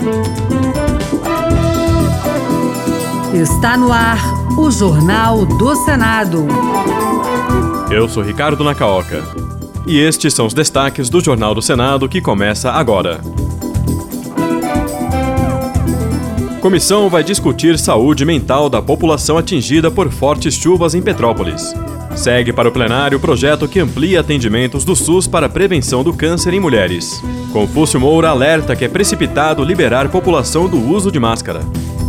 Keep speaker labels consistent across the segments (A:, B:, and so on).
A: Está no ar o Jornal do Senado.
B: Eu sou Ricardo Nacaoca. E estes são os destaques do Jornal do Senado que começa agora. Comissão vai discutir saúde mental da população atingida por fortes chuvas em Petrópolis. Segue para o plenário o projeto que amplia atendimentos do SUS para prevenção do câncer em mulheres. Confúcio Moura alerta que é precipitado liberar população do uso de máscara.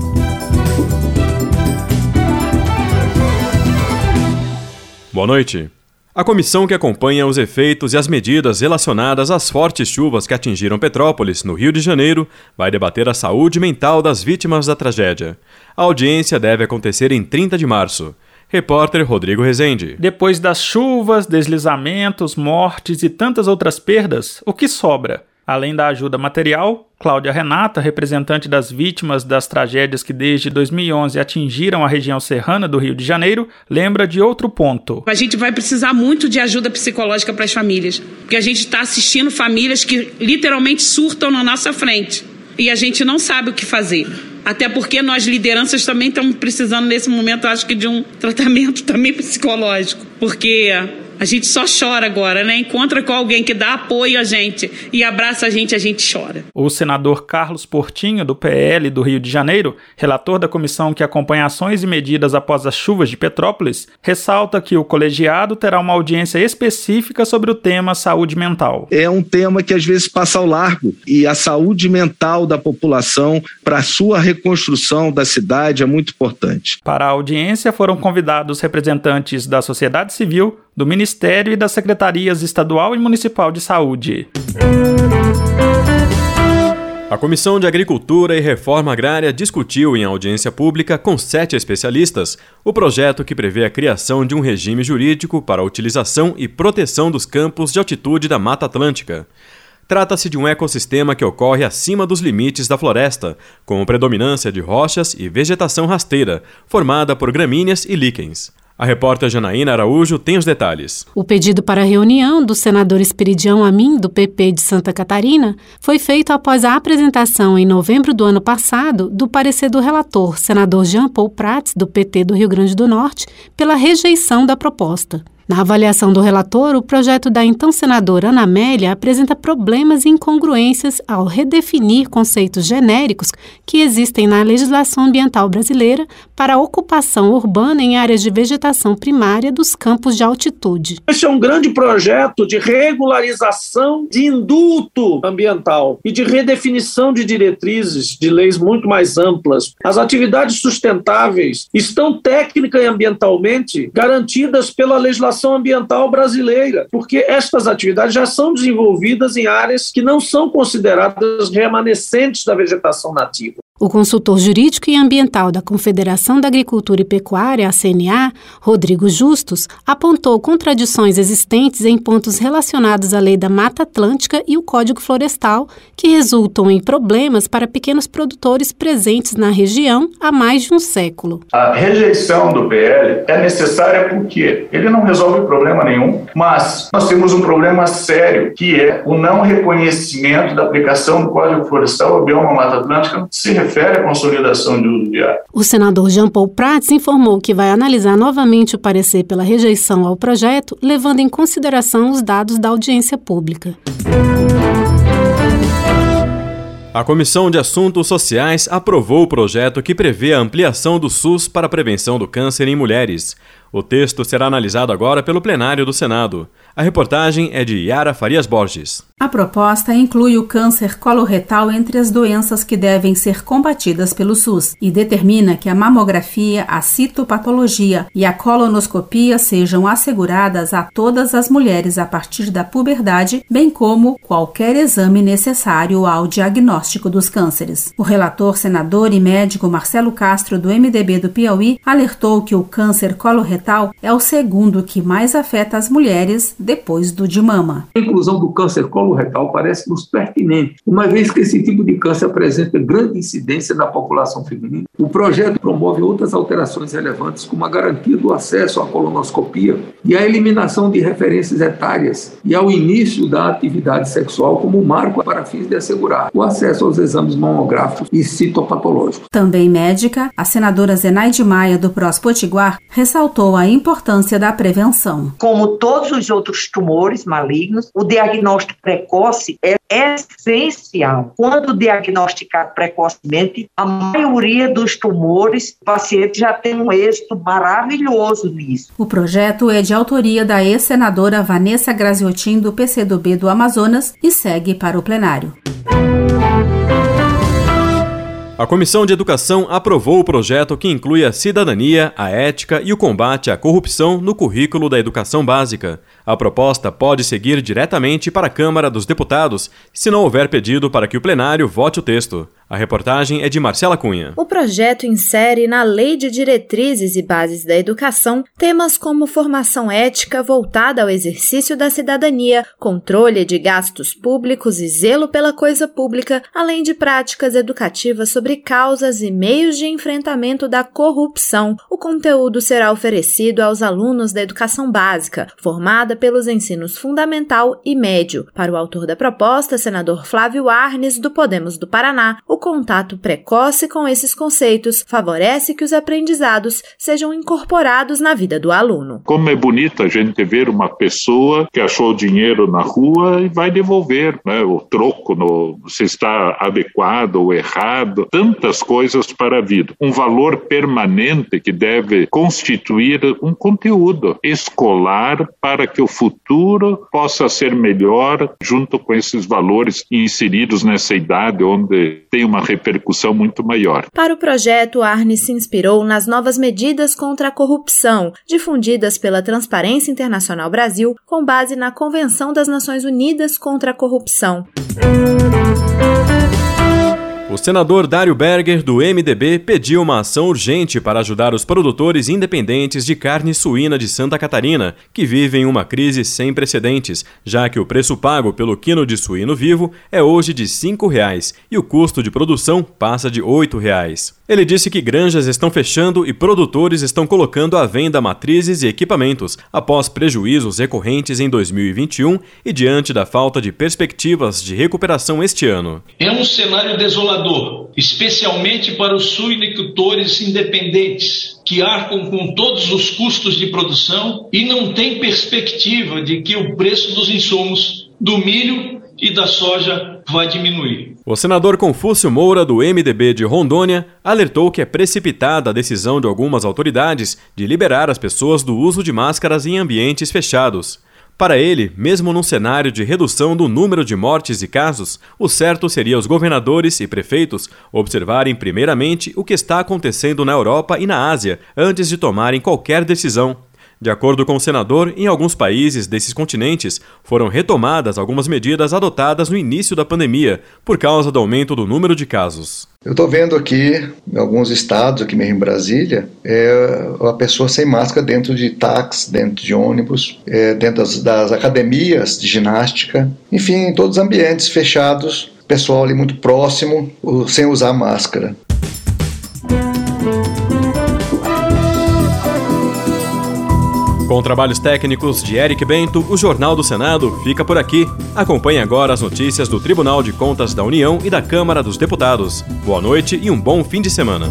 B: Boa noite. A comissão que acompanha os efeitos e as medidas relacionadas às fortes chuvas que atingiram Petrópolis, no Rio de Janeiro, vai debater a saúde mental das vítimas da tragédia. A audiência deve acontecer em 30 de março. Repórter Rodrigo Rezende.
C: Depois das chuvas, deslizamentos, mortes e tantas outras perdas, o que sobra? Além da ajuda material, Cláudia Renata, representante das vítimas das tragédias que desde 2011 atingiram a região serrana do Rio de Janeiro, lembra de outro ponto.
D: A gente vai precisar muito de ajuda psicológica para as famílias, porque a gente está assistindo famílias que literalmente surtam na nossa frente e a gente não sabe o que fazer. Até porque nós, lideranças, também estamos precisando nesse momento, acho que de um tratamento também psicológico, porque a gente só chora agora, né? Encontra com alguém que dá apoio a gente e abraça a gente chora.
C: O senador Carlos Portinho, do PL do Rio de Janeiro, relator da comissão que acompanha ações e medidas após as chuvas de Petrópolis, ressalta que o colegiado terá uma audiência específica sobre o tema saúde mental.
E: É um tema que às vezes passa ao largo e a saúde mental da população para a sua reconstrução da cidade é muito importante.
C: Para a audiência foram convidados representantes da sociedade civil, do Ministério e das Secretarias Estadual e Municipal de Saúde.
B: A Comissão de Agricultura e Reforma Agrária discutiu em audiência pública com 7 especialistas o projeto que prevê a criação de um regime jurídico para a utilização e proteção dos campos de altitude da Mata Atlântica. Trata-se de um ecossistema que ocorre acima dos limites da floresta, com predominância de rochas e vegetação rasteira, formada por gramíneas e líquens. A repórter Janaína Araújo tem os detalhes.
F: O pedido para a reunião do senador Esperidião Amin, do PP de Santa Catarina, foi feito após a apresentação, em novembro do ano passado, do parecer do relator, senador Jean Paul Prats, do PT do Rio Grande do Norte, pela rejeição da proposta. Na avaliação do relator, o projeto da então senadora Ana Amélia apresenta problemas e incongruências ao redefinir conceitos genéricos que existem na legislação ambiental brasileira para a ocupação urbana em áreas de vegetação primária dos campos de altitude.
G: Esse é um grande projeto de regularização de indulto ambiental e de redefinição de diretrizes de leis muito mais amplas. As atividades sustentáveis estão técnica e ambientalmente garantidas pela legislação ambiental brasileira, porque estas atividades já são desenvolvidas em áreas que não são consideradas remanescentes da vegetação nativa.
F: O consultor jurídico e ambiental da Confederação da Agricultura e Pecuária, a CNA, Rodrigo Justus, apontou contradições existentes em pontos relacionados à Lei da Mata Atlântica e o Código Florestal, que resultam em problemas para pequenos produtores presentes na região há mais de um século.
H: A rejeição do PL é necessária porque ele não resolve problema nenhum, mas nós temos um problema sério, que é o não reconhecimento da aplicação do Código Florestal ao bioma Mata Atlântica, se refere à consolidação de uso de área.
F: O senador Jean Paul Prats informou que vai analisar novamente o parecer pela rejeição ao projeto, levando em consideração os dados da audiência pública.
B: A Comissão de Assuntos Sociais aprovou o projeto que prevê a ampliação do SUS para a prevenção do câncer em mulheres. O texto será analisado agora pelo plenário do Senado. A reportagem é de Yara Farias Borges.
I: A proposta inclui o câncer coloretal entre as doenças que devem ser combatidas pelo SUS e determina que a mamografia, a citopatologia e a colonoscopia sejam asseguradas a todas as mulheres a partir da puberdade, bem como qualquer exame necessário ao diagnóstico dos cânceres. O relator, senador e médico Marcelo Castro, do MDB do Piauí, alertou que o câncer coloretal é o segundo que mais afeta as mulheres depois do de mama.
J: A inclusão do câncer coloretal parece-nos pertinente, uma vez que esse tipo de câncer apresenta grande incidência na população feminina O projeto promove outras alterações relevantes, como a garantia do acesso à colonoscopia e a eliminação de referências etárias e ao início da atividade sexual como marco para fins de assegurar o acesso aos exames mamográficos e citopatológicos.
I: Também médica, a senadora Zenaide Maia, do PROS Potiguar, ressaltou a importância da prevenção.
K: Como todos os outros tumores malignos, o diagnóstico precoce é essencial. Quando diagnosticado precocemente, a maioria dos tumores, o paciente já tem um êxito maravilhoso nisso.
I: O projeto é de autoria da ex-senadora Vanessa Graziotin, do PCdoB do Amazonas, e segue para o plenário.
B: A Comissão de Educação aprovou o projeto que inclui a cidadania, a ética e o combate à corrupção no currículo da educação básica. A proposta pode seguir diretamente para a Câmara dos Deputados, se não houver pedido para que o plenário vote o texto. A reportagem é de Marcela Cunha.
L: O projeto insere na Lei de Diretrizes e Bases da Educação temas como formação ética voltada ao exercício da cidadania, controle de gastos públicos e zelo pela coisa pública, além de práticas educativas sobre causas e meios de enfrentamento da corrupção. O conteúdo será oferecido aos alunos da educação básica, formada pelos ensinos fundamental e médio. Para o autor da proposta, senador Flávio Arnes, do Podemos do Paraná, o contato precoce com esses conceitos favorece que os aprendizados sejam incorporados na vida do aluno.
M: Como é bonito a gente ver uma pessoa que achou dinheiro na rua e vai devolver, né, o troco, se está adequado ou errado, tantas coisas para a vida. Um valor permanente que deve constituir um conteúdo escolar para que o futuro possa ser melhor junto com esses valores inseridos nessa idade onde tem uma repercussão muito maior.
L: Para o projeto, Arnes se inspirou nas novas medidas contra a corrupção, difundidas pela Transparência Internacional Brasil, com base na Convenção das Nações Unidas contra a Corrupção.
B: O senador Dário Berger, do MDB, pediu uma ação urgente para ajudar os produtores independentes de carne suína de Santa Catarina, que vivem uma crise sem precedentes, já que o preço pago pelo quilo de suíno vivo é hoje de R$ 5,00 e o custo de produção passa de R$ 8,00. Ele disse que granjas estão fechando e produtores estão colocando à venda matrizes e equipamentos, após prejuízos recorrentes em 2021 e diante da falta de perspectivas de recuperação este ano.
N: É um cenário desolador, especialmente para os suinicultores independentes, que arcam com todos os custos de produção e não têm perspectiva de que o preço dos insumos do milho e da soja vai diminuir.
B: O senador Confúcio Moura, do MDB de Rondônia, alertou que é precipitada a decisão de algumas autoridades de liberar as pessoas do uso de máscaras em ambientes fechados. Para ele, mesmo num cenário de redução do número de mortes e casos, o certo seria os governadores e prefeitos observarem primeiramente o que está acontecendo na Europa e na Ásia antes de tomarem qualquer decisão. De acordo com o senador, em alguns países desses continentes foram retomadas algumas medidas adotadas no início da pandemia por causa do aumento do número de casos.
O: Eu estou vendo aqui, em alguns estados, aqui mesmo em Brasília, a pessoa sem máscara dentro de táxi, dentro de ônibus, dentro das academias de ginástica, enfim, em todos os ambientes fechados, pessoal ali muito próximo, sem usar máscara.
B: Com trabalhos técnicos de Eric Bento, o Jornal do Senado fica por aqui. Acompanhe agora as notícias do Tribunal de Contas da União e da Câmara dos Deputados. Boa noite e um bom fim de semana.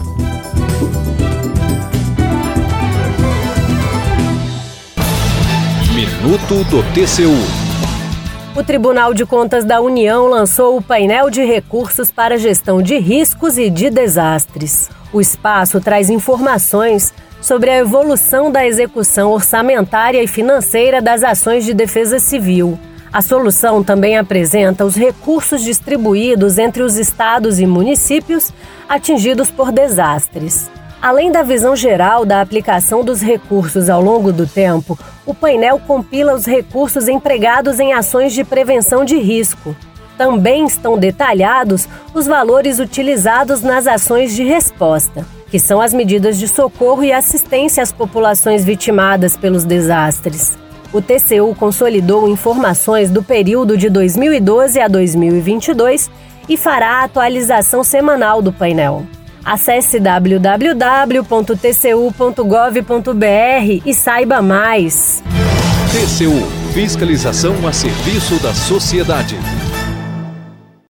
P: Minuto do TCU.
Q: O Tribunal de Contas da União lançou o painel de recursos para gestão de riscos e de desastres. O espaço traz informações sobre a evolução da execução orçamentária e financeira das ações de defesa civil. A solução também apresenta os recursos distribuídos entre os estados e municípios atingidos por desastres. Além da visão geral da aplicação dos recursos ao longo do tempo, o painel compila os recursos empregados em ações de prevenção de risco. Também estão detalhados os valores utilizados nas ações de resposta, que são as medidas de socorro e assistência às populações vitimadas pelos desastres. O TCU consolidou informações do período de 2012 a 2022 e fará a atualização semanal do painel. Acesse www.tcu.gov.br e saiba mais.
P: TCU – Fiscalização a serviço da sociedade.